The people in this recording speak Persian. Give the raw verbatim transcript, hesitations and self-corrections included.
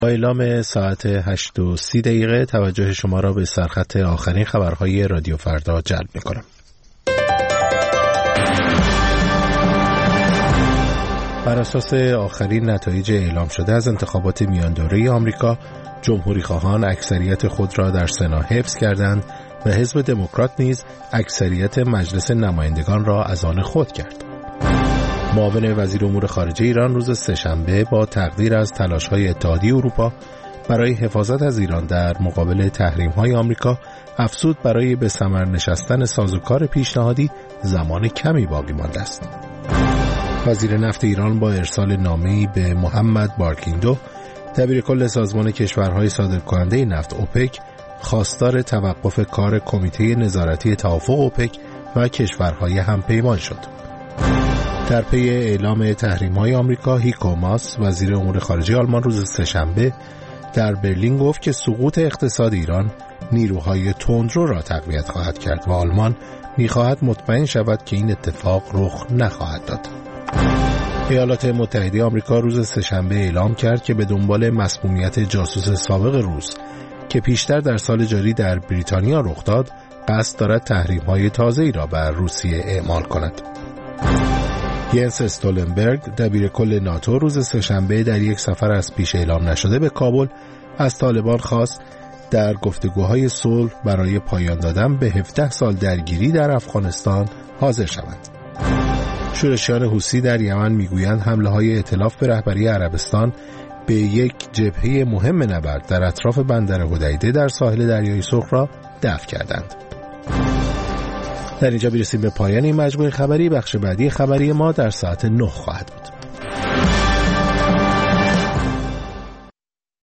با اعلام ساعت هشت و سی دقیقه توجه شما را به سرخط آخرین خبرهای رادیو فردا جلب می‌کنم. بر اساس آخرین نتایج اعلام شده از انتخابات میان دوره آمریکا، جمهوری خواهان اکثریت خود را در سنا حفظ کردند و حزب دموکرات نیز اکثریت مجلس نمایندگان را از آن خود کرد. معاون وزیر امور خارجه ایران روز سه‌شنبه با تقدیر از تلاش‌های اتحادیه اروپا برای حفاظت از ایران در مقابل تحریم‌های آمریکا افزود برای به ثمر نشستن سازوکار پیشنهادی زمان کمی باقی مانده است. وزیر نفت ایران با ارسال نامه‌ای به محمد بارکیندو، دبیرکل سازمان کشورهای صادرکننده نفت اوپک، خواستار توقف کار کمیته نظارتی توافق اوپک و کشورهای همپیمان شد. در پی اعلام تحریم‌های آمریکا، هیکو ماس، وزیر امور خارجه آلمان روز سه‌شنبه در برلین گفت که سقوط اقتصاد ایران نیروهای تندرو را تقویت خواهد کرد و آلمان می‌خواهد مطمئن شود که این اتفاق رخ نخواهد داد. ایالات متحده آمریکا روز سه‌شنبه اعلام کرد که به دنبال مسمومیت جاسوس سابق روس که پیشتر در سال جاری در بریتانیا رخ داد، قصد دارد تحریم‌های تازه‌ای را بر روسیه اعمال کند. ینس استولنبرگ، دبیرکل ناتو، روز سه‌شنبه در یک سفر از پیش اعلام نشده به کابل از طالبان خواست در گفتگوهای صلح برای پایان دادن به هفده سال درگیری در افغانستان حاضر شوند. شورشیان حوثی در یمن میگویند حمله‌های ائتلاف به رهبری عربستان به یک جبهه مهم نبرد در اطراف بندر حدیده در ساحل دریای سرخ را دفع کردند. در اینجا میرسیم به پایان این مجموعه خبری. بخش بعدی خبری ما در ساعت نه خواهد بود.